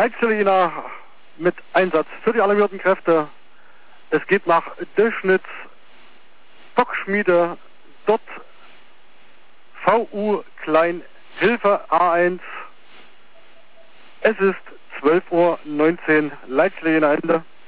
Leitstelle Jena mit Einsatz für die alarmierten Kräfte. Es geht nach Döschnitz, Bockschmiede, dort VU Klein Hilfe A1. Es ist 12:19 Uhr, Leitstelle Jena Ende.